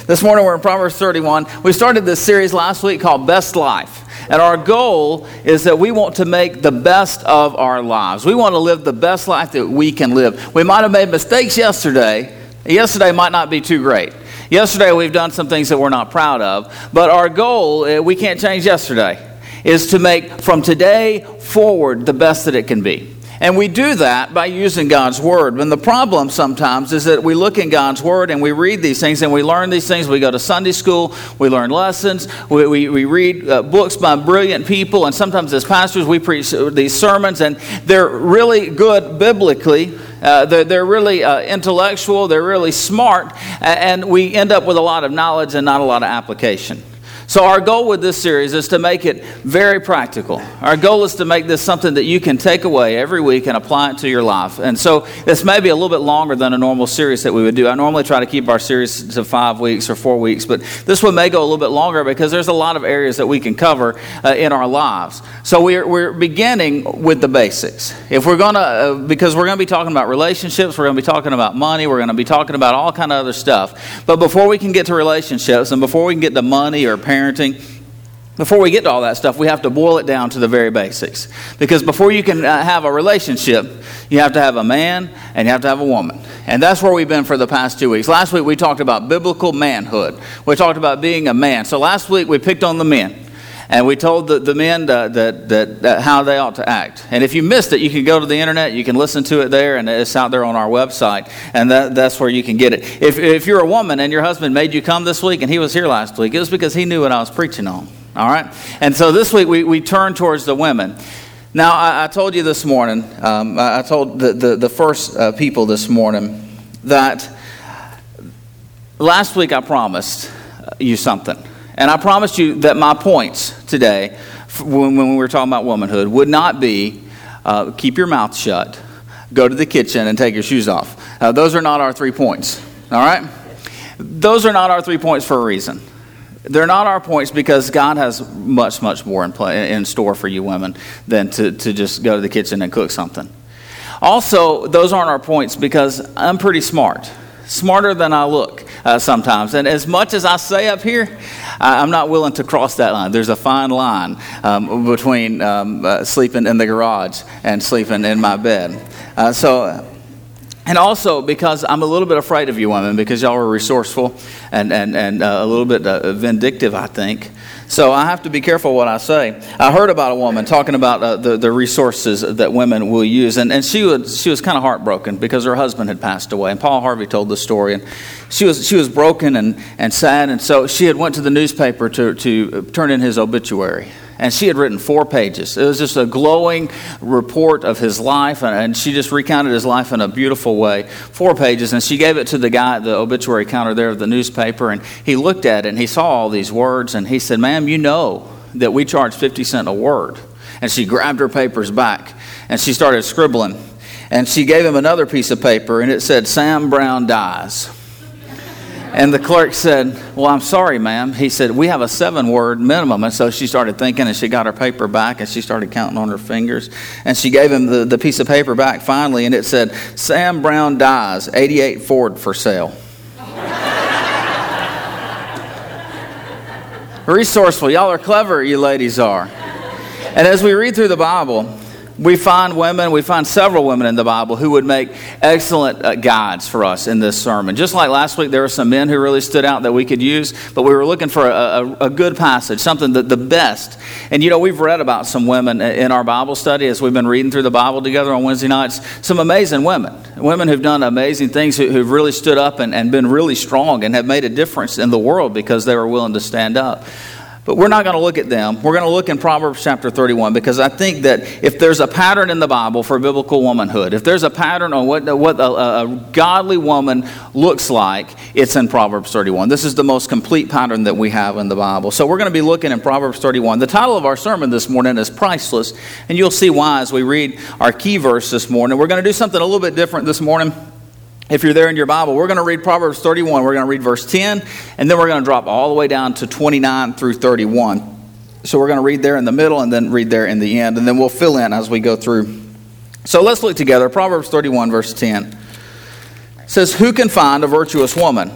This morning we're in Proverbs 31. We started this series last week called Best Life. And our goal is that we want to make the best of our lives. We want to live the best life that we can live. We might have made mistakes yesterday. Yesterday might not be too great. Yesterday we've done some things that we're not proud of. But our goal, we can't change yesterday, is to make from today forward the best that it can be. And we do that by using God's Word. And the problem sometimes is that we look in God's Word and we read these things and we learn these things. We go to Sunday school, we learn lessons, we read books by brilliant people, and sometimes as pastors we preach these sermons, and they're really good biblically. They're really intellectual, they're really smart, and we end up with a lot of knowledge and not a lot of application. So our goal with this series is to make it very practical. Our goal is to make this something that you can take away every week and apply it to your life. And so this may be a little bit longer than a normal series that we would do. I normally try to keep our series to 5 weeks or 4 weeks, but this one may go a little bit longer because there's a lot of areas that we can cover in our lives. So we're beginning with the basics. If we're going to, because we're going to be talking about relationships, we're going to be talking about money, we're going to be talking about all kind of other stuff. But before we can get to relationships and before we can get to money or parenting, before we get to all that stuff, we have to boil it down to the very basics. Because before you can have a relationship, you have to have a man and you have to have a woman. And that's where we've been for the past 2 weeks. Last week we talked about biblical manhood. We talked about being a man. So last week we picked on the men. And we told the men that how they ought to act. And if you missed it, you can go to the internet, you can listen to it there, and it's out there on our website. And that's where you can get it. If you're a woman and your husband made you come this week and he was here last week, it was because he knew what I was preaching on. All right? And so this week we turn towards the women. Now, I told you this morning, I told the first people this morning that last week I promised you something. And I promised you that my points today, when we were talking about womanhood, would not be keep your mouth shut, go to the kitchen, and take your shoes off. Those are not our 3 points, all right? Those are not our 3 points for a reason. They're not our points because God has much, much more in store for you women than to just go to the kitchen and cook something. Also, those aren't our points because I'm pretty smart. Smarter than I look sometimes. And as much as I say up here, I'm not willing to cross that line. There's a fine line between sleeping in the garage and sleeping in my bed. And also because I'm a little bit afraid of you women because y'all are resourceful and a little bit vindictive, I think. So I have to be careful what I say. I heard about a woman talking about the resources that women will use, and she was kind of heartbroken because her husband had passed away. And Paul Harvey told the story, and she was broken and sad, and so she had went to the newspaper to turn in his obituary. And she had written 4 pages. It was just a glowing report of his life, and she just recounted his life in a beautiful way. 4 pages, and she gave it to the guy at the obituary counter there of the newspaper, and he looked at it, and he saw all these words, and he said, "Ma'am, you know that we charge 50 cents a word." And she grabbed her papers back, and she started scribbling. And she gave him another piece of paper, and it said, "Sam Brown dies." And the clerk said, "Well, I'm sorry, ma'am." He said, "We have a 7-word minimum." And so she started thinking, and she got her paper back, and she started counting on her fingers. And she gave him the piece of paper back finally, and it said, "Sam Brown dies, 88 Ford for sale." Resourceful. Y'all are clever, you ladies are. And as we read through the Bible, we find several women in the Bible who would make excellent guides for us in this sermon. Just like last week, there were some men who really stood out that we could use, but we were looking for a good passage, something that the best. And we've read about some women in our Bible study as we've been reading through the Bible together on Wednesday nights. Some amazing women who've done amazing things, who've really stood up and been really strong and have made a difference in the world because they were willing to stand up. But we're not going to look at them. We're going to look in Proverbs chapter 31 because I think that if there's a pattern in the Bible for biblical womanhood, if there's a pattern on what a godly woman looks like, it's in Proverbs 31. This is the most complete pattern that we have in the Bible. So we're going to be looking in Proverbs 31. The title of our sermon this morning is Priceless, and you'll see why as we read our key verse this morning. We're going to do something a little bit different this morning. If you're there in your Bible, we're going to read Proverbs 31. We're going to read verse 10, and then we're going to drop all the way down to 29 through 31. So we're going to read there in the middle and then read there in the end, and then we'll fill in as we go through. So let's look together. Proverbs 31, verse 10. It says, "Who can find a virtuous woman?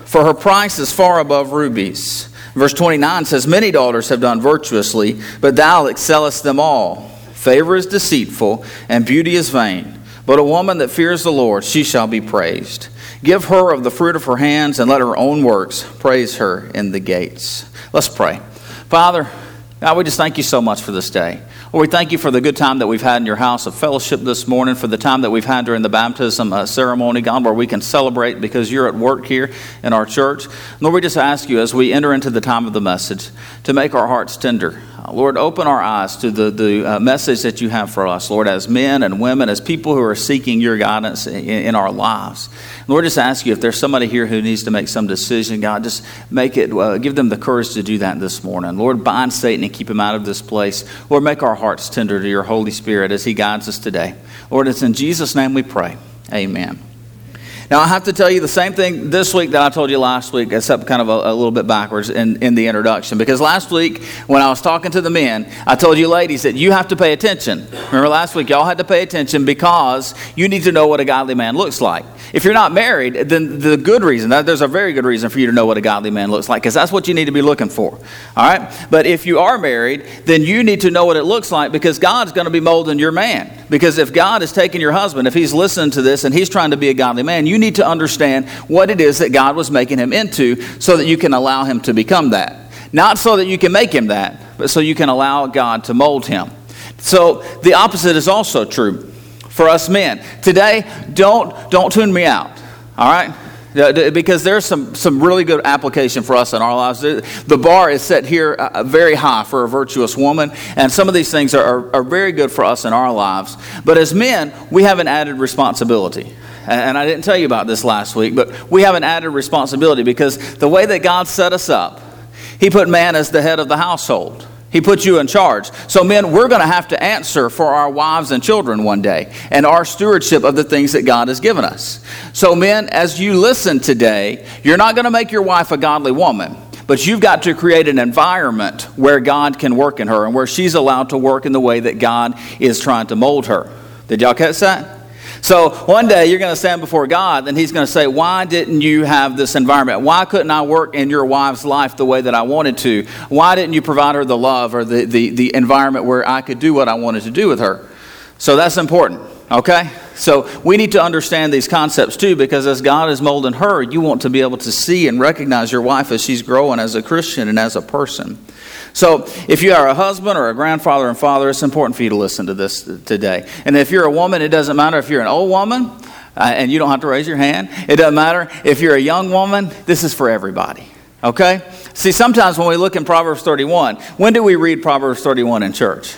for her price is far above rubies. Verse 29 says, many daughters have done virtuously, but thou excellest them all. Favor is deceitful, and beauty is vain. But a woman that fears the Lord, she shall be praised. Give her of the fruit of her hands, and let her own works praise her in the gates. Let's pray. Father, God, we just thank you so much for this day. Lord, we thank you for the good time that we've had in your house of fellowship this morning, for the time that we've had during the baptism ceremony, God, where we can celebrate because you're at work here in our church. Lord, we just ask you as we enter into the time of the message to make our hearts tender. Lord, open our eyes to the message that you have for us, Lord, as men and women, as people who are seeking your guidance in our lives. Lord, just ask you if there's somebody here who needs to make some decision, God, just make it, give them the courage to do that this morning. Lord, bind Satan and keep him out of this place. Lord, make our hearts tender to your Holy Spirit as he guides us today. Lord, it's in Jesus' name we pray. Amen. Now, I have to tell you the same thing this week that I told you last week, except kind of a little bit backwards in the introduction. Because last week, when I was talking to the men, I told you ladies that you have to pay attention. Remember last week, y'all had to pay attention because you need to know what a godly man looks like. If you're not married, then the good reason, there's a very good reason for you to know what a godly man looks like, because that's what you need to be looking for. All right? But if you are married, then you need to know what it looks like, because God's going to be molding your man. Because if God is taking your husband, if he's listening to this and he's trying to be a godly man, you need to understand what it is that God was making him into so that you can allow him to become that. Not so that you can make him that, but so you can allow God to mold him. So the opposite is also true for us men. Today, don't tune me out, all right? Because there's some really good application for us in our lives. The bar is set here very high for a virtuous woman, and some of these things are very good for us in our lives. But as men, we have an added responsibility. And I didn't tell you about this last week, but we have an added responsibility because the way that God set us up, he put man as the head of the household. He put you in charge. So men, we're going to have to answer for our wives and children one day and our stewardship of the things that God has given us. So men, as you listen today, you're not going to make your wife a godly woman, but you've got to create an environment where God can work in her and where she's allowed to work in the way that God is trying to mold her. Did y'all catch that? So one day you're going to stand before God and he's going to say, why didn't you have this environment? Why couldn't I work in your wife's life the way that I wanted to? Why didn't you provide her the love or the environment where I could do what I wanted to do with her? So that's important, okay? So we need to understand these concepts too, because as God is molding her, you want to be able to see and recognize your wife as she's growing as a Christian and as a person. So if you are a husband or a grandfather and father, it's important for you to listen to this today. And if you're a woman, it doesn't matter if you're an old woman, and you don't have to raise your hand. It doesn't matter if you're a young woman. This is for everybody, okay? See, sometimes when we look in Proverbs 31, when do we read Proverbs 31 in church?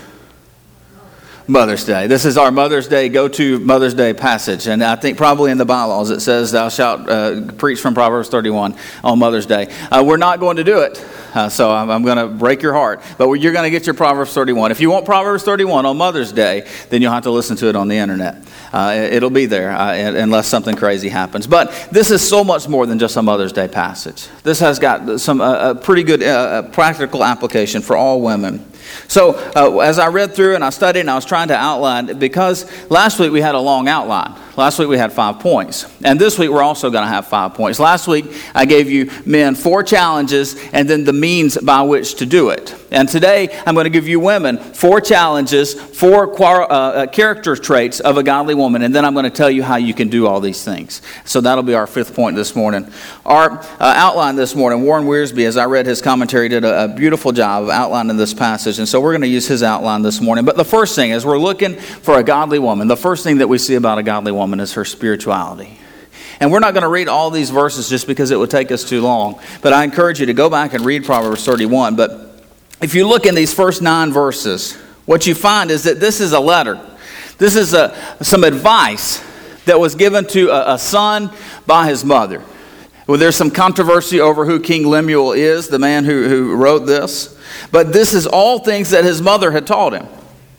Mother's Day. This is our Mother's Day, go-to Mother's Day passage. And I think probably in the bylaws it says, thou shalt preach from Proverbs 31 on Mother's Day. We're not going to do it, so I'm going to break your heart. But you're going to get your Proverbs 31. If you want Proverbs 31 on Mother's Day, then you'll have to listen to it on the internet. It'll be there unless something crazy happens. But this is so much more than just a Mother's Day passage. This has got some pretty good practical application for all women. So as I read through and I studied and I was trying to outline, because last week we had a long outline. Last week we had 5 points. And this week we're also going to have 5 points. Last week I gave you men 4 challenges and then the means by which to do it. And today I'm going to give you women 4 challenges, 4 character traits of a godly woman. And then I'm going to tell you how you can do all these things. So that'll be our 5th point this morning. Our outline this morning, Warren Wiersbe, as I read his commentary, did a beautiful job of outlining this passage. And so we're going to use his outline this morning. But the first thing is we're looking for a godly woman. The first thing that we see about a godly woman is her spirituality. And we're not going to read all these verses just because it would take us too long. But I encourage you to go back and read Proverbs 31. But if you look in these first 9 verses, what you find is that this is a letter. This is some advice that was given to a son by his mother. Well, there's some controversy over who King Lemuel is, the man who wrote this. But this is all things that his mother had taught him.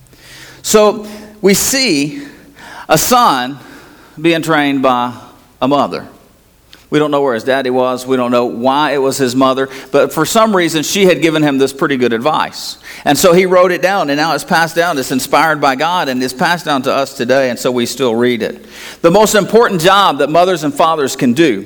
So we see a son being trained by a mother. We don't know where his daddy was. We don't know why it was his mother. But for some reason, she had given him this pretty good advice. And so he wrote it down, and now it's passed down. It's inspired by God, and it's passed down to us today, and so we still read it. The most important job that mothers and fathers can do,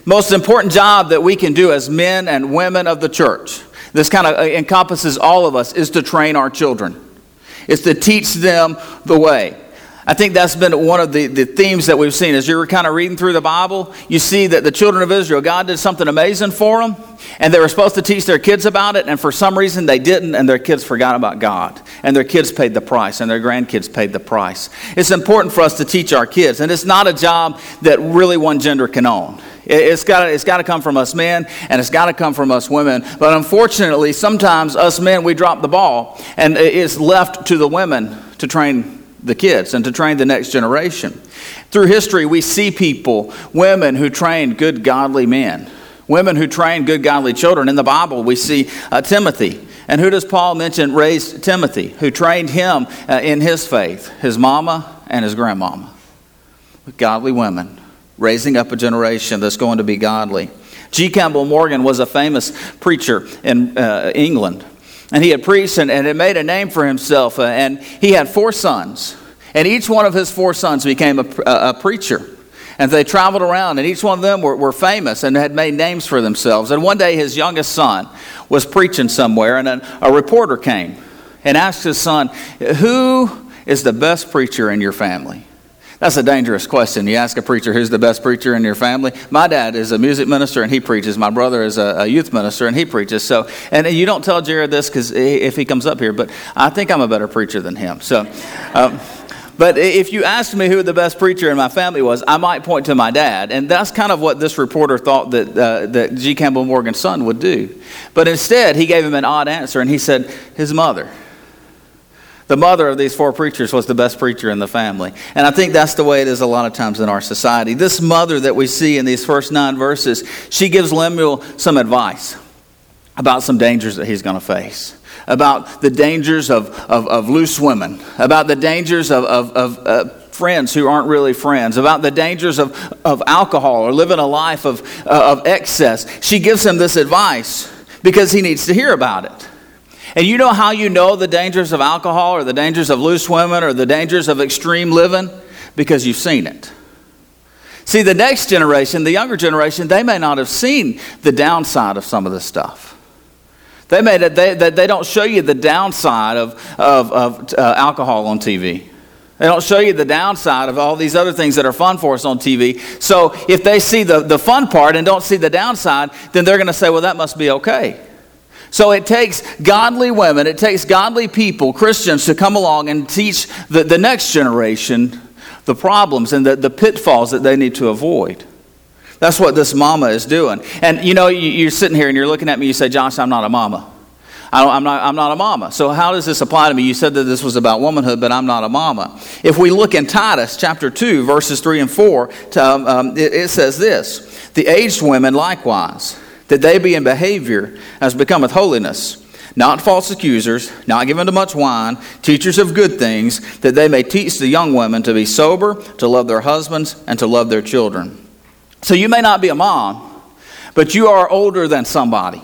Most important job that we can do as men and women of the church, this kind of encompasses all of us, is to train our children. It's to teach them the way. I think that's been one of the themes that we've seen. As you're kind of reading through the Bible, you see that the children of Israel, God did something amazing for them, and they were supposed to teach their kids about it, and for some reason they didn't, and their kids forgot about God. And their kids paid the price, and their grandkids paid the price. It's important for us to teach our kids, and it's not a job that really one gender can own. It's got to come from us men, and it's got to come from us women. But unfortunately, sometimes us men, we drop the ball, and it's left to the women to train the kids and to train the next generation. Through history, we see people, women who trained good, godly men, women who trained good, godly children. In the Bible, we see Timothy. And who does Paul mention raised Timothy, who trained him in his faith? His mama and his grandmama. Godly women, raising up a generation that's going to be godly. G. Campbell Morgan was a famous preacher in England. And he had preached and had made a name for himself. And he had 4 sons. And each one of his 4 sons became a preacher. And they traveled around, and each one of them were famous and had made names for themselves. And one day his youngest son was preaching somewhere, and a reporter came and asked his son, "Who is the best preacher in your family?" That's a dangerous question. You ask a preacher, who's the best preacher in your family? My dad is a music minister, and he preaches. My brother is a youth minister, and he preaches. So, and you don't tell Jared this because if he comes up here, but I think I'm a better preacher than him. So, but if you asked me who the best preacher in my family was, I might point to my dad. And that's kind of what this reporter thought that G. Campbell Morgan's son would do. But instead, he gave him an odd answer, and he said his mother. The mother of these 4 preachers was the best preacher in the family. And I think that's the way it is a lot of times in our society. This mother that we see in these first 9 verses, she gives Lemuel some advice about some dangers that he's going to face. About the dangers of loose women. About the dangers of friends who aren't really friends. About the dangers of alcohol or living a life of excess. She gives him this advice because he needs to hear about it. And you know how you know the dangers of alcohol or the dangers of loose women or the dangers of extreme living? Because you've seen it. See, the next generation, the younger generation, they may not have seen the downside of some of this stuff. They don't show you the downside of alcohol on TV. They don't show you the downside of all these other things that are fun for us on TV. So if they see the fun part and don't see the downside, then they're going to say, well, that must be okay. So it takes godly women, it takes godly people, Christians, to come along and teach the next generation the problems and the pitfalls that they need to avoid. That's what this mama is doing. And you know, you're sitting here and you're looking at me, you say, Josh, I'm not a mama. I'm not a mama. So how does this apply to me? You said that this was about womanhood, but I'm not a mama. If we look in Titus chapter 2, verses 3 and 4, it says this, the aged women likewise, that they be in behavior as becometh holiness, not false accusers, not given to much wine, teachers of good things, that they may teach the young women to be sober, to love their husbands, and to love their children. So you may not be a mom, but you are older than somebody.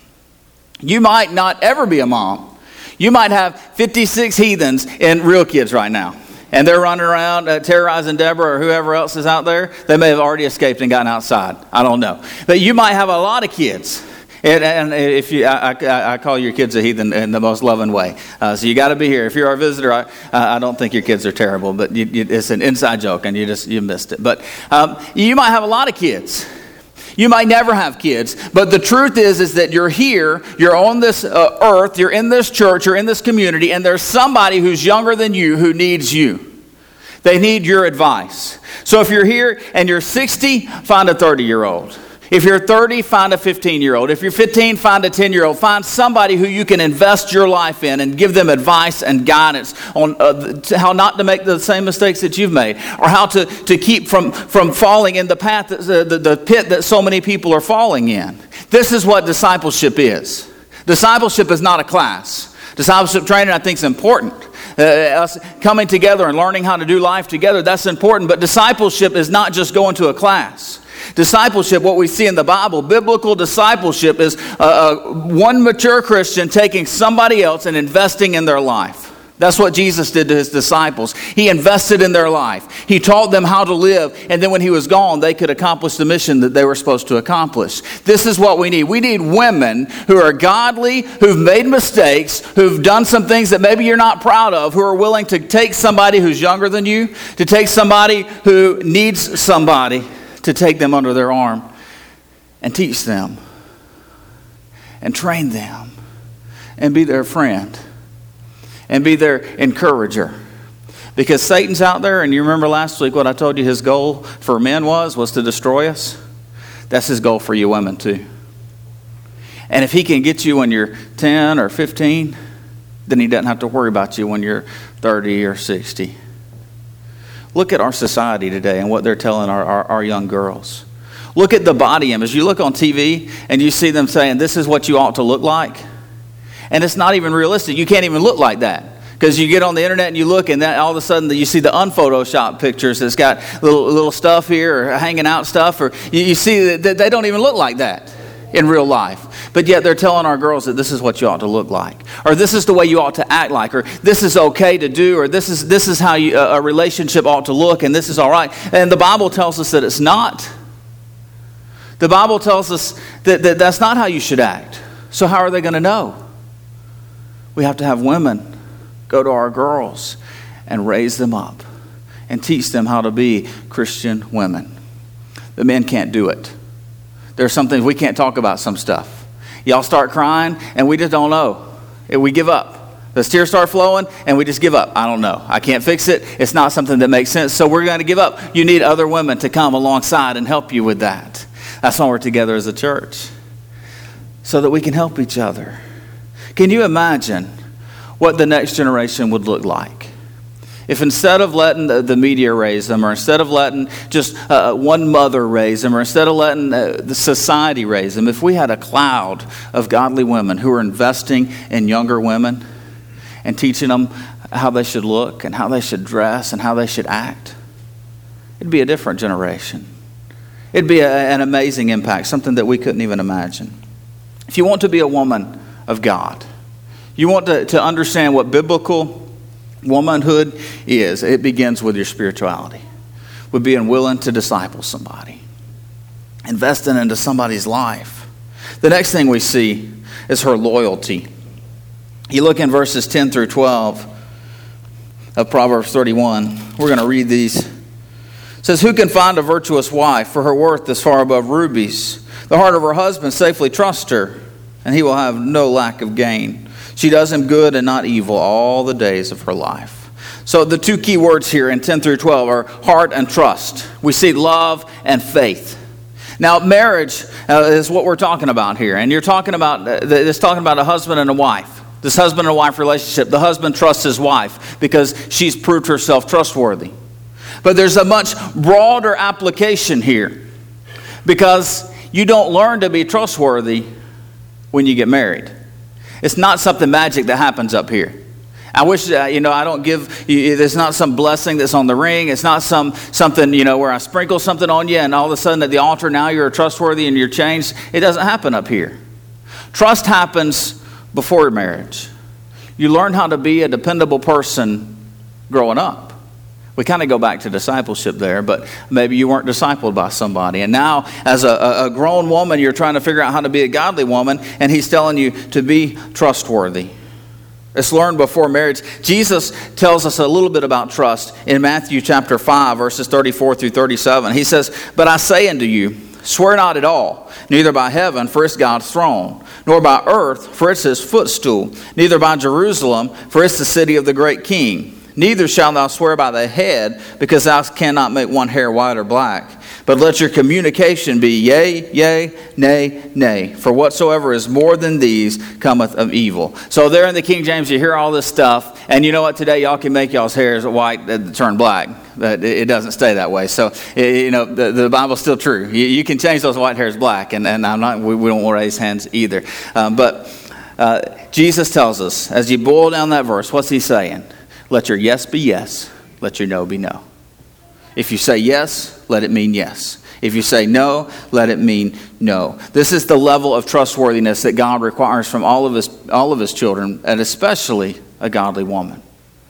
You might not ever be a mom. You might have 56 heathens and real kids right now. And they're running around terrorizing Deborah or whoever else is out there. They may have already escaped and gotten outside. I don't know. But you might have a lot of kids. And if you, I call your kids a heathen in the most loving way. So you got to be here. If you're our visitor, I don't think your kids are terrible. But it's an inside joke and you missed it. But you might have a lot of kids. You might never have kids, but the truth is that you're here, you're on this earth, you're in this church, you're in this community, and there's somebody who's younger than you who needs you. They need your advice. So if you're here and you're 60, find a 30-year-old. If you're 30, find a 15-year-old. If you're 15, find a 10-year-old. Find somebody who you can invest your life in and give them advice and guidance on how not to make the same mistakes that you've made, or how to keep from falling in the path, the pit that so many people are falling in. This is what discipleship is. Discipleship is not a class. Discipleship training, I think, is important. Us coming together and learning how to do life together, that's important. But discipleship is not just going to a class. Discipleship, what we see in the Bible, biblical discipleship is one mature Christian taking somebody else and investing in their life. That's what Jesus did to his disciples. He invested in their life. He taught them how to live. And then when he was gone, they could accomplish the mission that they were supposed to accomplish. This is what we need. We need women who are godly, who've made mistakes, who've done some things that maybe you're not proud of, who are willing to take somebody who's younger than you, to take somebody who needs somebody, to take them under their arm and teach them and train them and be their friend. And be their encourager. Because Satan's out there, and you remember last week what I told you his goal for men was to destroy us. That's his goal for you women too. And if he can get you when you're 10 or 15, then he doesn't have to worry about you when you're 30 or 60. Look at our society today and what they're telling our young girls. Look at the body image. You look on TV and you see them saying, this is what you ought to look like. And it's not even realistic. You can't even look like that. Because you get on the internet and you look, and then all of a sudden you see the unphotoshopped pictures that's got little stuff here or hanging out stuff. Or you see that they don't even look like that in real life. But yet they're telling our girls that this is what you ought to look like. Or this is the way you ought to act like. Or this is okay to do. Or this is how a relationship ought to look. And this is all right. And the Bible tells us that it's not. The Bible tells us that that's not how you should act. So how are they going to know? We have to have women go to our girls and raise them up and teach them how to be Christian women. The men can't do it. There's some things we can't talk about, some stuff. Y'all start crying and we just don't know. We give up. The tears start flowing and we just give up. I don't know. I can't fix it. It's not something that makes sense. So we're going to give up. You need other women to come alongside and help you with that. That's why we're together as a church. So that we can help each other. Can you imagine what the next generation would look like? If instead of letting the media raise them, or instead of letting just one mother raise them, or instead of letting the society raise them, if we had a cloud of godly women who are investing in younger women and teaching them how they should look and how they should dress and how they should act, it'd be a different generation. It'd be an amazing impact, something that we couldn't even imagine. If you want to be a woman of God, you want to understand what biblical womanhood is, it begins with your spirituality, with being willing to disciple somebody, investing into somebody's life. The next thing we see is her loyalty. You look in verses 10 through 12 of Proverbs 31. We're going to read these. It says, who can find a virtuous wife? For her worth is far above rubies. The heart of her husband safely trusts her, and he will have no lack of gain. She does him good and not evil all the days of her life. So the two key words here in 10 through 12 are heart and trust. We see love and faith. Now, marriage is what we're talking about here. And you're talking about, it's talking about a husband and a wife. This husband and wife relationship. The husband trusts his wife because she's proved herself trustworthy. But there's a much broader application here. Because you don't learn to be trustworthy when you get married. It's not something magic that happens up here. I wish, I don't give, there's not some blessing that's on the ring. It's not something, where I sprinkle something on you and all of a sudden at the altar now you're trustworthy and you're changed. It doesn't happen up here. Trust happens before marriage. You learn how to be a dependable person growing up. We kind of go back to discipleship there, but maybe you weren't discipled by somebody. And now, as a grown woman, you're trying to figure out how to be a godly woman, and he's telling you to be trustworthy. It's learned before marriage. Jesus tells us a little bit about trust in Matthew chapter 5, verses 34 through 37. He says, but I say unto you, swear not at all, neither by heaven, for it's God's throne, nor by earth, for it's his footstool, neither by Jerusalem, for it's the city of the great king. Neither shalt thou swear by the head, because thou cannot make one hair white or black. But let your communication be yea, yea, nay, nay. For whatsoever is more than these cometh of evil. So there in the King James, you hear all this stuff. And you know what? Today, y'all can make y'all's hairs white turn black. But it doesn't stay that way. So, the Bible's still true. You can change those white hairs black. And I'm not, we don't raise hands either. But Jesus tells us, as you boil down that verse, what's he saying? Let your yes be yes. Let your no be no. If you say yes, let it mean yes. If you say no, let it mean no. This is the level of trustworthiness that God requires from all of his children, and especially a godly woman.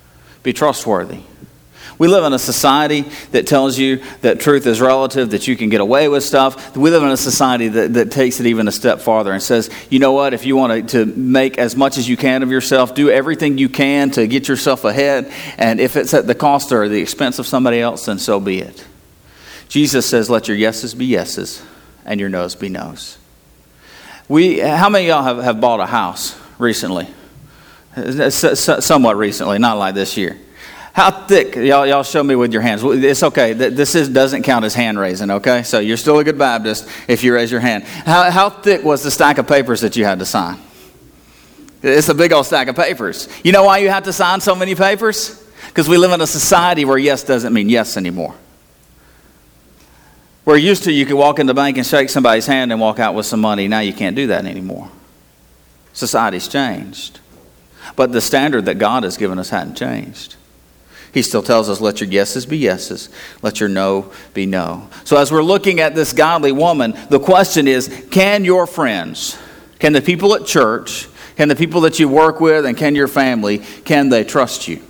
Be trustworthy. We live in a society that tells you that truth is relative, that you can get away with stuff. We live in a society that takes it even a step farther and says, you know what, if you want to make as much as you can of yourself, do everything you can to get yourself ahead, and if it's at the cost or the expense of somebody else, then so be it. Jesus says, let your yeses be yeses and your noes be noes. How many of y'all have bought a house recently? Somewhat recently, not like this year. How thick? Y'all show me with your hands. It's okay. This doesn't count as hand raising, okay? So you're still a good Baptist if you raise your hand. How thick was the stack of papers that you had to sign? It's a big old stack of papers. You know why you have to sign so many papers? Because we live in a society where yes doesn't mean yes anymore. Where used to you could walk in the bank and shake somebody's hand and walk out with some money. Now you can't do that anymore. Society's changed. But the standard that God has given us hadn't changed. He still tells us, let your yeses be yeses, let your no be no. So as we're looking at this godly woman, the question is, can your friends, can the people at church, can the people that you work with, and can your family, can they trust you?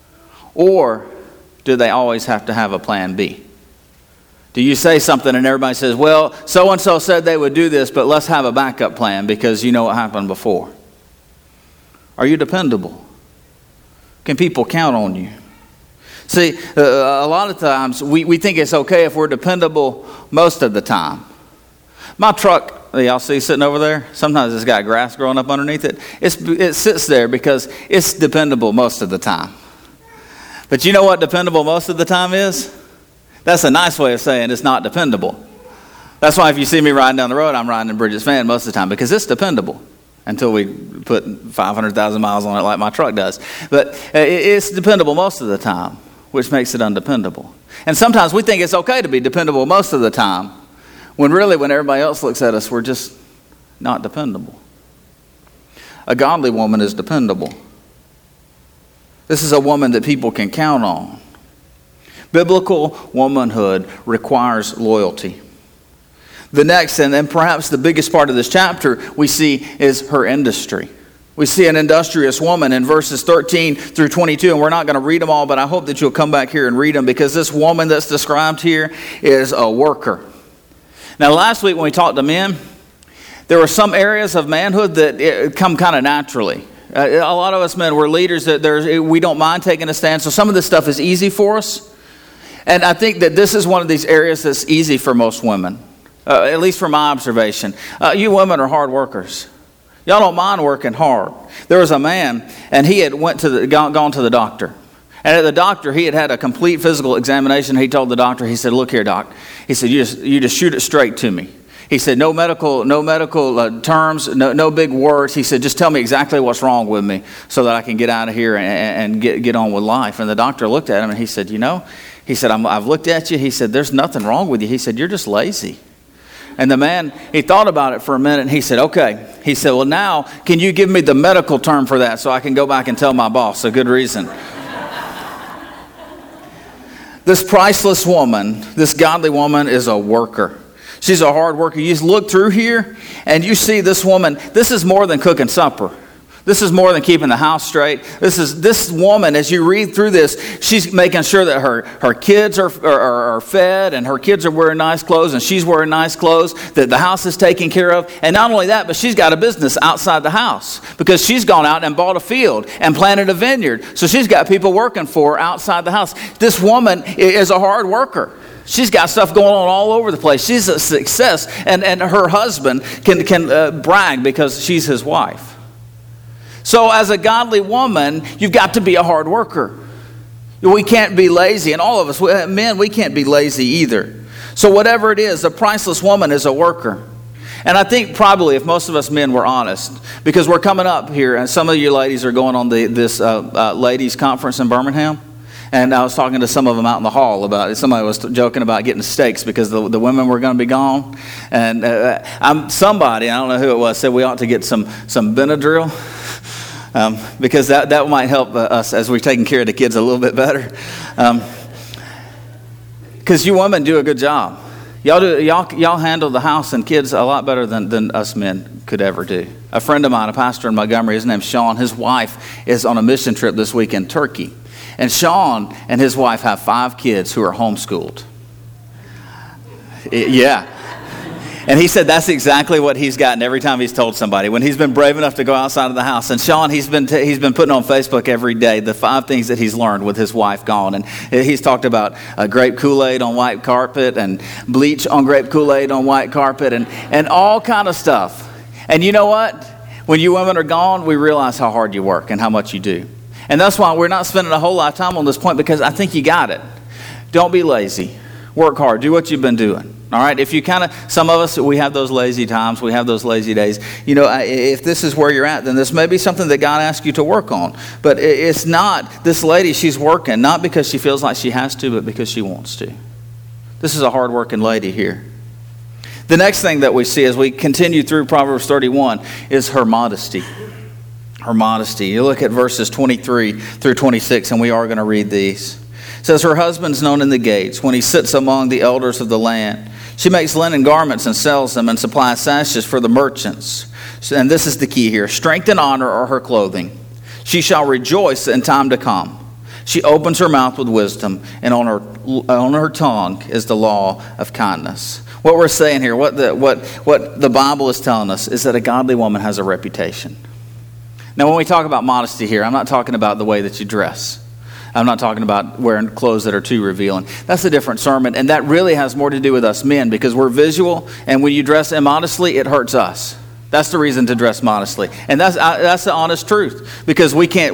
Or do they always have to have a plan B? Do you say something and everybody says, well, so-and-so said they would do this, but let's have a backup plan because you know what happened before? Are you dependable? Can people count on you? See, a lot of times we think it's okay if we're dependable most of the time. My truck, y'all see sitting over there? Sometimes it's got grass growing up underneath it. It sits there because it's dependable most of the time. But you know what dependable most of the time is? That's a nice way of saying it's not dependable. That's why if you see me riding down the road, I'm riding in Bridget's van most of the time because it's dependable. Until we put 500,000 miles on it like my truck does. But it's dependable most of the time, which makes it undependable. And sometimes we think it's okay to be dependable most of the time, when really when everybody else looks at us, we're just not dependable. A godly woman is dependable. This is a woman that people can count on. Biblical womanhood requires loyalty. The next, and then perhaps the biggest part of this chapter we see is her industry. We see an industrious woman in verses 13 through 22, and we're not going to read them all, but I hope that you'll come back here and read them because this woman that's described here is a worker. Now, last week when we talked to men, there were some areas of manhood that come kind of naturally. A lot of us men, we're leaders, that we don't mind taking a stand, so some of this stuff is easy for us. And I think that this is one of these areas that's easy for most women. At least from my observation. You women are hard workers. Y'all don't mind working hard. There was a man, and he had gone to the doctor. And at the doctor, he had a complete physical examination. He told the doctor, he said, look here, doc. He said, you just shoot it straight to me. He said, no medical terms, no big words. He said, just tell me exactly what's wrong with me so that I can get out of here and get on with life. And the doctor looked at him, and he said, I've looked at you. He said, there's nothing wrong with you. He said, you're just lazy. And the man, he thought about it for a minute, and he said, okay. He said, well, now, can you give me the medical term for that so I can go back and tell my boss? A good reason. This priceless woman, this godly woman, is a worker. She's a hard worker. You just look through here, and you see this woman. This is more than cooking supper. This is more than keeping the house straight. This woman, as you read through this, she's making sure that her kids are fed and her kids are wearing nice clothes and she's wearing nice clothes, that the house is taken care of. And not only that, but she's got a business outside the house because she's gone out and bought a field and planted a vineyard. So she's got people working for her outside the house. This woman is a hard worker. She's got stuff going on all over the place. She's a success. And her husband can brag because she's his wife. So as a godly woman, you've got to be a hard worker. We can't be lazy. And all of us, men, we can't be lazy either. So whatever it is, a priceless woman is a worker. And I think probably if most of us men were honest, because we're coming up here, and some of you ladies are going on this ladies conference in Birmingham. And I was talking to some of them out in the hall about it. Somebody was joking about getting steaks because the women were going to be gone. And somebody, I don't know who it was, said we ought to get some Benadryl. Because that might help us as we're taking care of the kids a little bit better. Because you women do a good job. Y'all handle the house and kids a lot better than us men could ever do. A friend of mine, a pastor in Montgomery, his name's Sean. His wife is on a mission trip this week in Turkey. And Sean and his wife have 5 kids who are homeschooled. Yeah. And he said that's exactly what he's gotten every time he's told somebody. When he's been brave enough to go outside of the house. And Sean, he's been putting on Facebook every day the 5 things that he's learned with his wife gone. And he's talked about grape Kool-Aid on white carpet and bleach on grape Kool-Aid on white carpet and all kind of stuff. And you know what? When you women are gone, we realize how hard you work and how much you do. And that's why we're not spending a whole lot of time on this point, because I think you got it. Don't be lazy. Work hard. Do what you've been doing. All right, if you some of us, we have those lazy times, we have those lazy days. You know, if this is where you're at, then this may be something that God asks you to work on. But it's not, this lady, she's working, not because she feels like she has to, but because she wants to. This is a hard-working lady here. The next thing that we see as we continue through Proverbs 31 is her modesty. Her modesty. You look at verses 23 through 26, and we are going to read these. It says, her husband's known in the gates when he sits among the elders of the land. She makes linen garments and sells them and supplies sashes for the merchants. And this is the key here. Strength and honor are her clothing. She shall rejoice in time to come. She opens her mouth with wisdom, and on her tongue is the law of kindness. What we're saying here, what the Bible is telling us, is that a godly woman has a reputation. Now, when we talk about modesty here, I'm not talking about the way that you dress. I'm not talking about wearing clothes that are too revealing. That's a different sermon, and that really has more to do with us men, because we're visual, and when you dress immodestly, it hurts us. That's the reason to dress modestly, and that's the honest truth, because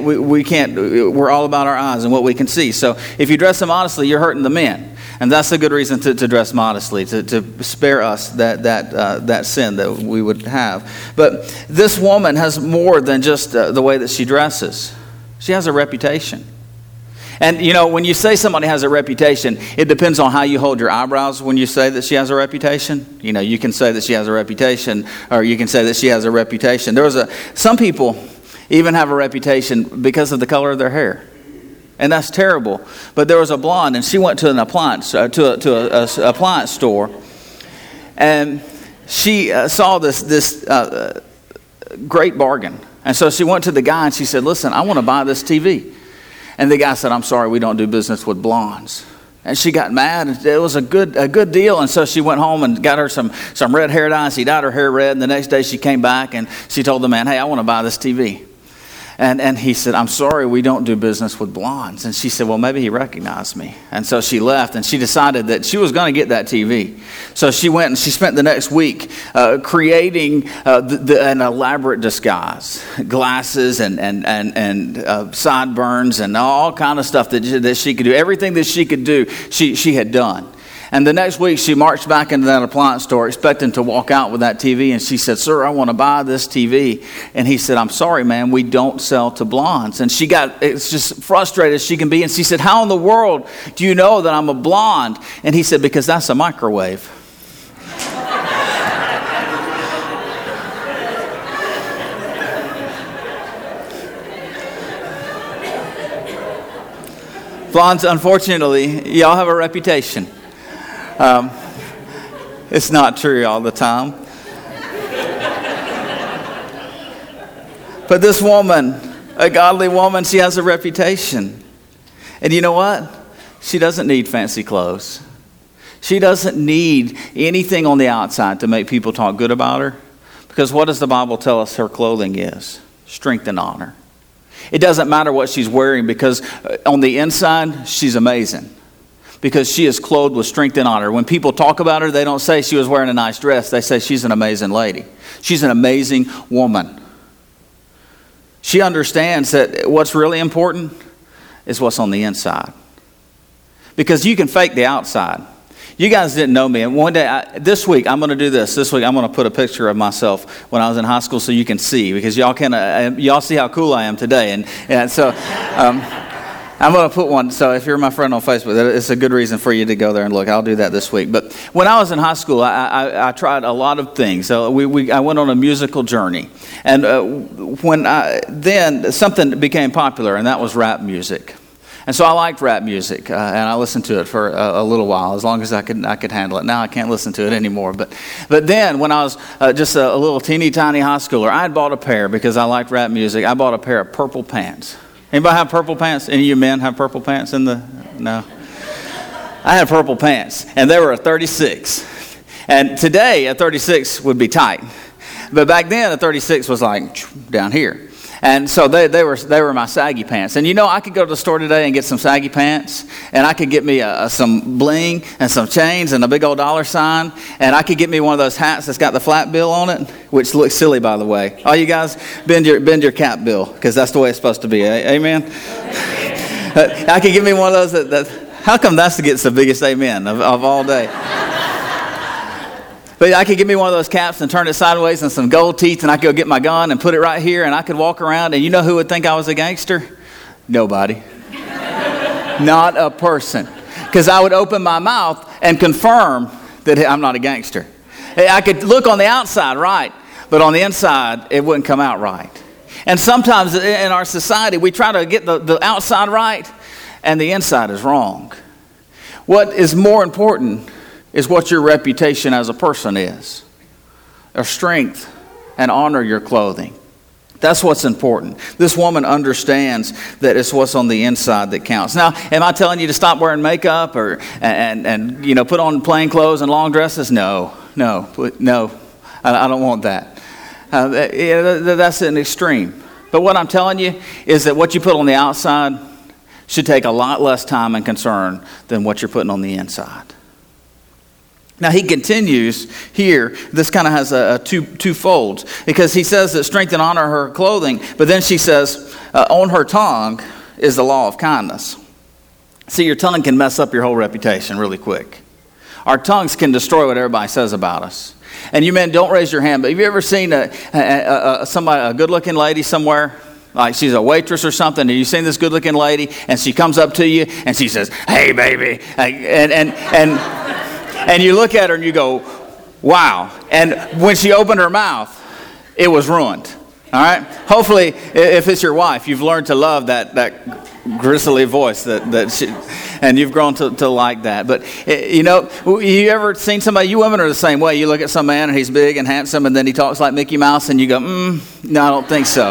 we're all about our eyes and what we can see. So if you dress immodestly, you're hurting the men, and that's a good reason to dress modestly, to spare us that sin that we would have. But this woman has more than just the way that she dresses. She has a reputation. And, you know, when you say somebody has a reputation, it depends on how you hold your eyebrows when you say that she has a reputation. You know, you can say that she has a reputation, or you can say that she has a reputation. Some people even have a reputation because of the color of their hair. And that's terrible. But there was a blonde, and she went to an appliance store, and she saw this great bargain. And so she went to the guy, and she said, listen, I want to buy this TV. And the guy said, I'm sorry, we don't do business with blondes. And she got mad. It was a good deal. And so she went home and got her some red hair dye. She dyed her hair red. And the next day she came back and she told the man, hey, I want to buy this TV. And he said, I'm sorry, we don't do business with blondes. And she said, well, maybe he recognized me. And so she left, and she decided that she was going to get that TV. So she went and she spent the next week creating an elaborate disguise, glasses and sideburns and all kind of stuff that she could do. Everything that she could do, she had done. And the next week, she marched back into that appliance store expecting to walk out with that TV. And she said, sir, I want to buy this TV. And he said, I'm sorry, man, we don't sell to blondes. And she got it's just frustrated as she can be. And she said, how in the world do you know that I'm a blonde? And he said, because that's a microwave. Blondes, unfortunately, y'all have a reputation. It's not true all the time. But this woman, a godly woman, she has a reputation. And you know what? She doesn't need fancy clothes. She doesn't need anything on the outside to make people talk good about her. Because what does the Bible tell us her clothing is? Strength and honor. It doesn't matter what she's wearing, because on the inside, she's amazing. Because she is clothed with strength and honor. When people talk about her, they don't say she was wearing a nice dress. They say she's an amazing lady. She's an amazing woman. She understands that what's really important is what's on the inside. Because you can fake the outside. You guys didn't know me. And one day, this week, I'm going to do this. This week, I'm going to put a picture of myself when I was in high school so you can see. Because y'all see how cool I am today. And so... I'm going to put one, so if you're my friend on Facebook, it's a good reason for you to go there and look. I'll do that this week. But when I was in high school, I tried a lot of things. So I went on a musical journey. And then something became popular, and that was rap music. And so I liked rap music, and I listened to it for a little while, as long as I could handle it. Now I can't listen to it anymore. But then, when I was just a little teeny tiny high schooler, I had bought a pair, because I liked rap music, I bought a pair of purple pants. Anybody have purple pants? Any of you men have purple pants in the, no? I had purple pants, and they were a 36. And today, a 36 would be tight. But back then, a 36 was like down here. And so they were my saggy pants. And you know, I could go to the store today and get some saggy pants, and I could get me some bling and some chains and a big old dollar sign, and I could get me one of those hats that's got the flat bill on it, which looks silly, by the way. All you guys, bend your cap bill, because that's the way it's supposed to be. Amen? I could get me one of those how come that's gets the biggest amen of all day? But I could get me one of those caps and turn it sideways and some gold teeth, and I could go get my gun and put it right here, and I could walk around, and you know who would think I was a gangster? Nobody. Not a person. Because I would open my mouth and confirm that I'm not a gangster. I could look on the outside right, but on the inside, it wouldn't come out right. And sometimes in our society, we try to get the outside right, and the inside is wrong. What is more important is what your reputation as a person is. Or strength and honor your clothing. That's what's important. This woman understands that it's what's on the inside that counts. Now, am I telling you to stop wearing makeup and you know, put on plain clothes and long dresses? No. I don't want that. That's an extreme. But what I'm telling you is that what you put on the outside should take a lot less time and concern than what you're putting on the inside. Now he continues here. This kind of has a two folds, because he says that strength and honor her clothing, but then she says on her tongue is the law of kindness. See, your tongue can mess up your whole reputation really quick. Our tongues can destroy what everybody says about us. And you men, don't raise your hand, but have you ever seen a good-looking lady somewhere? Like she's a waitress or something, and you've seen this good-looking lady, and she comes up to you, and she says, "Hey, baby," and you look at her and you go, "Wow!" And when she opened her mouth, it was ruined. All right. Hopefully, if it's your wife, you've learned to love that grisly voice and you've grown to like that. But you know, you ever seen somebody? You women are the same way. You look at some man and he's big and handsome, and then he talks like Mickey Mouse, and you go, "No, I don't think so."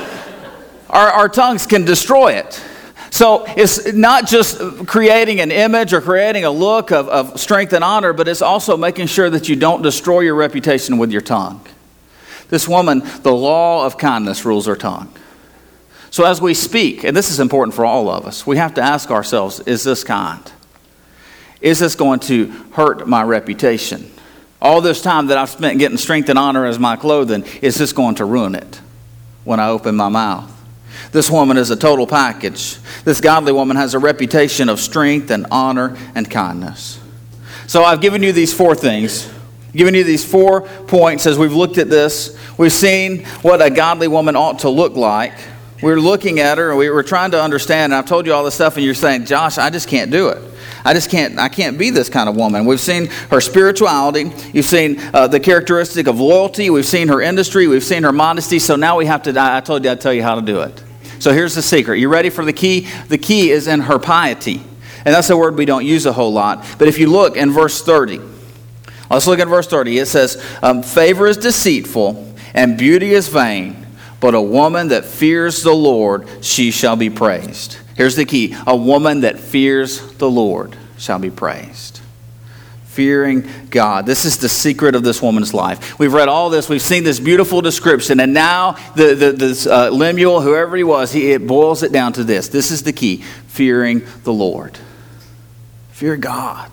Our tongues can destroy it. So it's not just creating an image or creating a look of strength and honor, but it's also making sure that you don't destroy your reputation with your tongue. This woman, the law of kindness rules her tongue. So as we speak, and this is important for all of us, we have to ask ourselves, is this kind? Is this going to hurt my reputation? All this time that I've spent getting strength and honor as my clothing, is this going to ruin it when I open my mouth? This woman is a total package. This godly woman has a reputation of strength and honor and kindness. So I've given you these four things, given you these 4 points as we've looked at this. We've seen what a godly woman ought to look like. We're looking at her and we were trying to understand, and I've told you all this stuff, and you're saying, "Josh, I just can't do it. I can't be this kind of woman." We've seen her spirituality. You've seen the characteristic of loyalty. We've seen her industry. We've seen her modesty. So now we have to, I told you I'd tell you how to do it. So here's the secret. You ready for the key? The key is in her piety. And that's a word we don't use a whole lot. But if you look in verse 30, let's look at verse 30. It says, "Favor is deceitful and beauty is vain, but a woman that fears the Lord, she shall be praised." Here's the key. A woman that fears the Lord shall be praised. Fearing God. This is the secret of this woman's life. We've read all this. We've seen this beautiful description. And now this Lemuel, whoever he was, it boils it down to this. This is the key. Fearing the Lord. Fear God.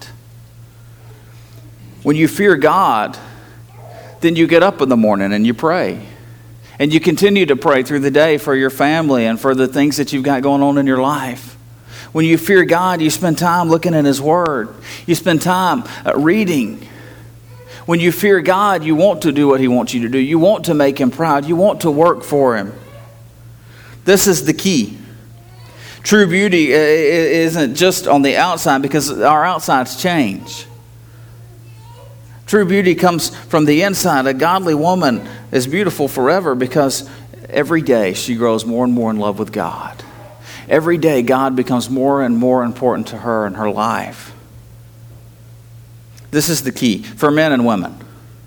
When you fear God, then you get up in the morning and you pray. And you continue to pray through the day for your family and for the things that you've got going on in your life. When you fear God, you spend time looking at His Word. You spend time reading. When you fear God, you want to do what He wants you to do. You want to make Him proud. You want to work for Him. This is the key. True beauty isn't just on the outside, because our outsides change. True beauty comes from the inside. A godly woman is beautiful forever because every day she grows more and more in love with God. Every day God becomes more and more important to her in her life. This is the key for men and women.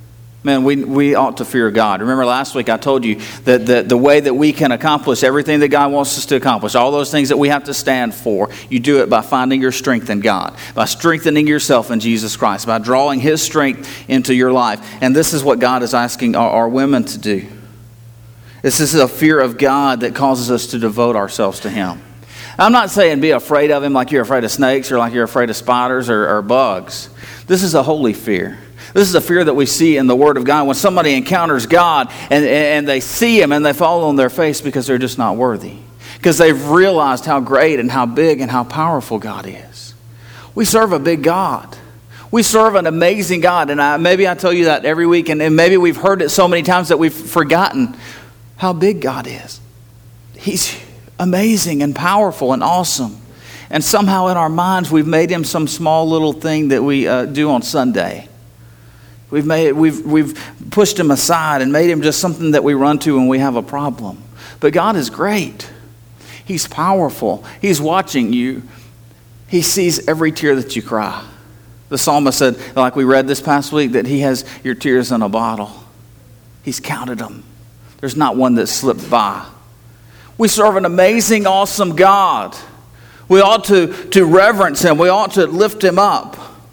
man, we ought to fear God. Remember last week I told you that the way that we can accomplish everything that God wants us to accomplish, all those things that we have to stand for, you do it by finding your strength in God, by strengthening yourself in Jesus Christ, by drawing His strength into your life. And this is what God is asking our women to do. This is a fear of God that causes us to devote ourselves to Him. I'm not saying be afraid of Him like you're afraid of snakes or like you're afraid of spiders or bugs. This is a holy fear. This is a fear that we see in the Word of God. When somebody encounters God and they see Him and they fall on their face because they're just not worthy. Because they've realized how great and how big and how powerful God is. We serve a big God. We serve an amazing God. And maybe I tell you that every week. And maybe we've heard it so many times that we've forgotten how big God is. He's amazing and powerful and awesome. And somehow in our minds we've made Him some small little thing that we do on Sunday. We've pushed Him aside and made Him just something that we run to when we have a problem. But God is great. He's powerful. He's watching you. He sees every tear that you cry. The psalmist said, like we read this past week, that He has your tears in a bottle. He's counted them. There's not one that slipped by. We serve an amazing, awesome God. We ought to reverence Him. We ought to lift Him up.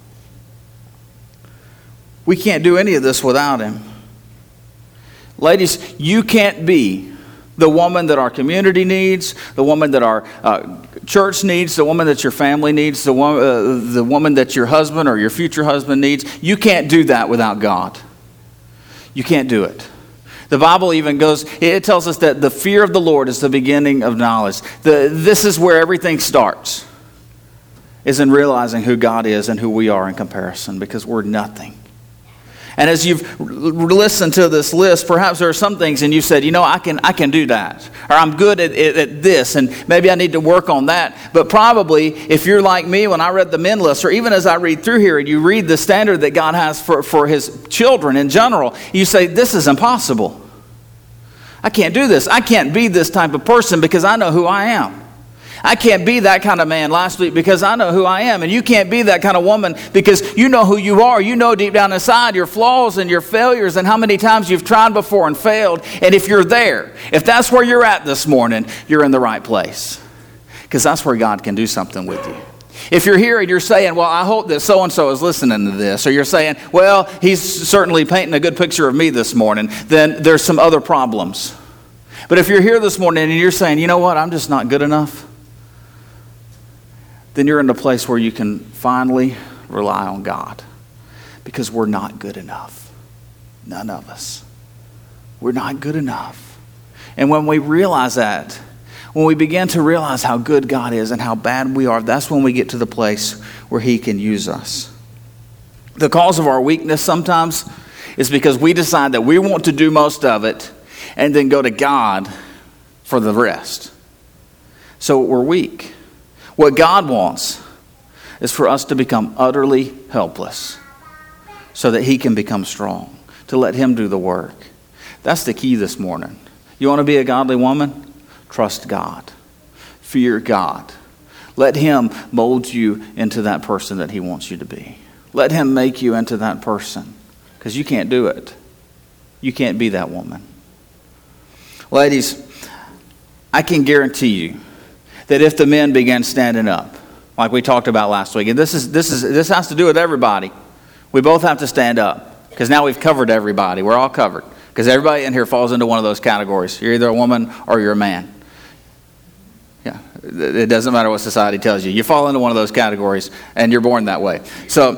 We can't do any of this without Him. Ladies, you can't be the woman that our community needs, the woman that our church needs, the woman that your family needs, the woman that your husband or your future husband needs. You can't do that without God. You can't do it. The Bible even it tells us that the fear of the Lord is the beginning of knowledge. This is where everything starts, is in realizing who God is and who we are in comparison, because we're nothing. And as you've listened to this list, perhaps there are some things and you said, I can do that. Or I'm good at this and maybe I need to work on that. But probably if you're like me, when I read the men list, or even as I read through here and you read the standard that God has for His children in general, you say, this is impossible. I can't do this. I can't be this type of person because I know who I am. I can't be that kind of man last week because I know who I am. And you can't be that kind of woman because you know who you are. You know deep down inside your flaws and your failures and how many times you've tried before and failed. And if you're there, if that's where you're at this morning, you're in the right place. Because that's where God can do something with you. If you're here and you're saying, well, I hope that so-and-so is listening to this, or you're saying, well, he's certainly painting a good picture of me this morning, then there's some other problems. But if you're here this morning and you're saying, you know what, I'm just not good enough, then you're in a place where you can finally rely on God. Because we're not good enough. None of us. We're not good enough. And when we realize that, when we begin to realize how good God is and how bad we are, that's when we get to the place where He can use us. The cause of our weakness sometimes is because we decide that we want to do most of it and then go to God for the rest. So we're weak. What God wants is for us to become utterly helpless so that He can become strong, to let Him do the work. That's the key this morning. You want to be a godly woman? Trust God. Fear God. Let Him mold you into that person that He wants you to be. Let Him make you into that person, because you can't do it. You can't be that woman. Ladies, I can guarantee you that if the men began standing up, like we talked about last week, and this has to do with everybody. We both have to stand up, because now we've covered everybody. We're all covered, because everybody in here falls into one of those categories. You're either a woman or you're a man. Yeah, it doesn't matter what society tells you. You fall into one of those categories, and you're born that way. So,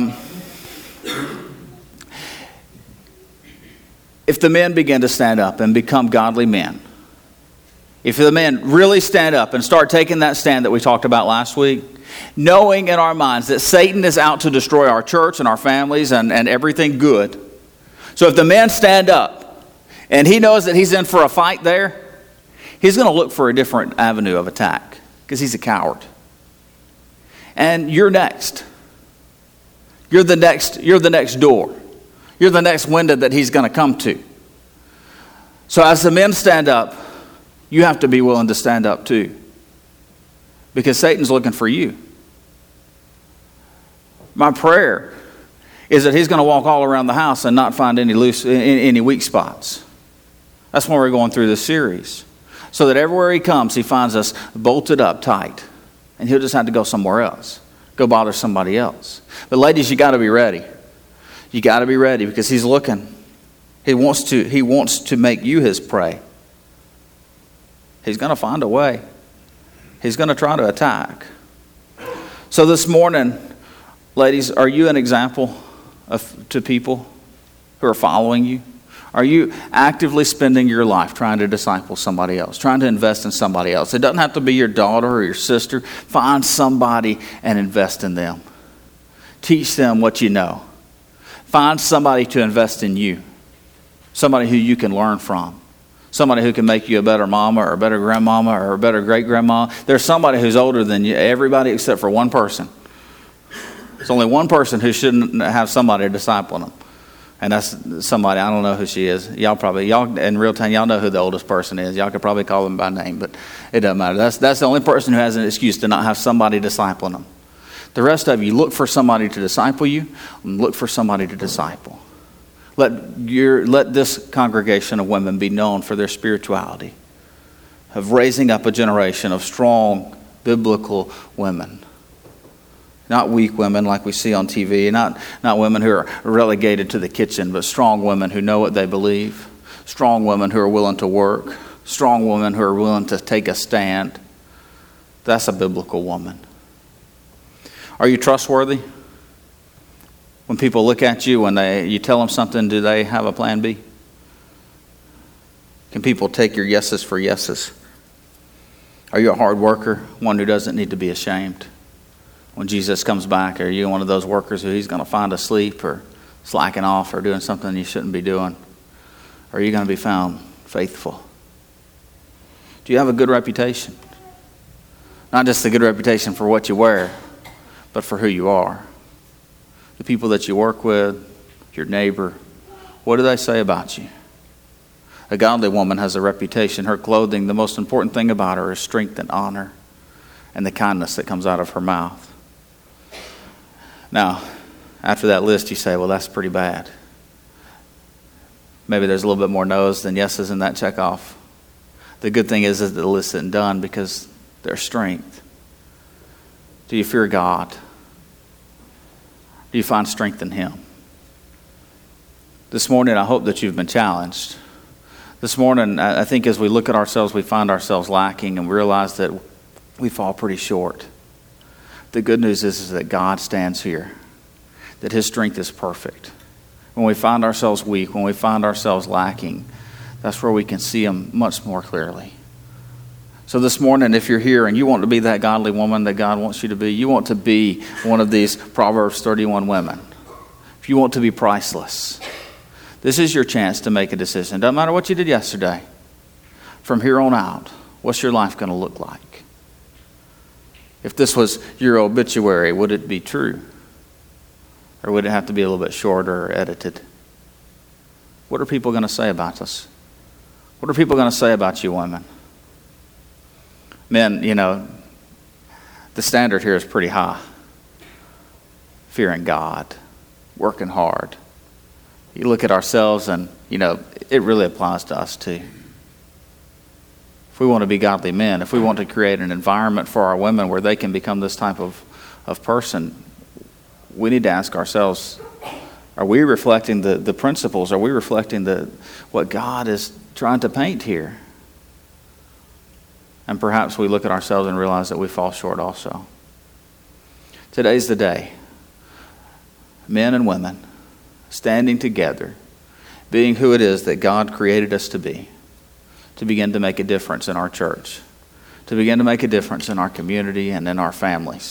if the men begin to stand up and become godly men, if the men really stand up and start taking that stand that we talked about last week, knowing in our minds that Satan is out to destroy our church and our families and everything good. So if the men stand up and he knows that he's in for a fight there, he's going to look for a different avenue of attack because he's a coward. And you're next. You're the next door. You're the next window that he's going to come to. So as the men stand up, you have to be willing to stand up too. Because Satan's looking for you. My prayer is that he's going to walk all around the house and not find any weak spots. That's why we're going through this series. So that everywhere he comes, he finds us bolted up tight. And he'll just have to go somewhere else. Go bother somebody else. But ladies, you got to be ready. You got to be ready because he's looking. He wants to make you his prey. He's going to find a way. He's going to try to attack. So this morning, ladies, are you an example to people who are following you? Are you actively spending your life trying to disciple somebody else, trying to invest in somebody else? It doesn't have to be your daughter or your sister. Find somebody and invest in them. Teach them what you know. Find somebody to invest in you. Somebody who you can learn from. Somebody who can make you a better mama or a better grandmama or a better great-grandma. There's somebody who's older than you, everybody except for one person. There's only one person who shouldn't have somebody discipling them. And that's somebody, I don't know who she is. Y'all in real time, y'all know who the oldest person is. Y'all could probably call them by name, but it doesn't matter. That's the only person who has an excuse to not have somebody discipling them. The rest of you, look for somebody to disciple you, and look for somebody to disciple. Let this congregation of women be known for their spirituality, of raising up a generation of strong, biblical women. Not weak women like we see on TV, not women who are relegated to the kitchen, but strong women who know what they believe, strong women who are willing to work, strong women who are willing to take a stand. That's a biblical woman. Are you trustworthy? When people look at you, when you tell them something, do they have a plan B? Can people take your yeses for yeses? Are you a hard worker, one who doesn't need to be ashamed? When Jesus comes back, are you one of those workers who he's going to find asleep or slacking off or doing something you shouldn't be doing? Or are you going to be found faithful? Do you have a good reputation? Not just a good reputation for what you wear, but for who you are. The people that you work with, your neighbor, what do they say about you? A godly woman has a reputation. Her clothing, the most important thing about her is strength and honor and the kindness that comes out of her mouth. Now, after that list, you say, well, that's pretty bad. Maybe there's a little bit more no's than yeses in that checkoff. The good thing is that the list isn't done because there's strength. Do you fear God? Do you find strength in him? This morning, I hope that you've been challenged. This morning, I think as we look at ourselves, we find ourselves lacking and we realize that we fall pretty short. The good news is that God stands here, that his strength is perfect. When we find ourselves weak, when we find ourselves lacking, that's where we can see him much more clearly. So this morning, if you're here and you want to be that godly woman that God wants you to be, you want to be one of these Proverbs 31 women, if you want to be priceless, this is your chance to make a decision. Doesn't matter what you did yesterday. From here on out, what's your life going to look like? If this was your obituary, would it be true? Or would it have to be a little bit shorter or edited? What are people going to say about us? What are people going to say about you women? Men, the standard here is pretty high. Fearing God, working hard. You look at ourselves and, it really applies to us too. If we want to be godly men, if we want to create an environment for our women where they can become this type of person, we need to ask ourselves, are we reflecting the principles? Are we reflecting what God is trying to paint here? And perhaps we look at ourselves and realize that we fall short also. Today's the day. Men and women standing together, being who it is that God created us to be, to begin to make a difference in our church, to begin to make a difference in our community and in our families.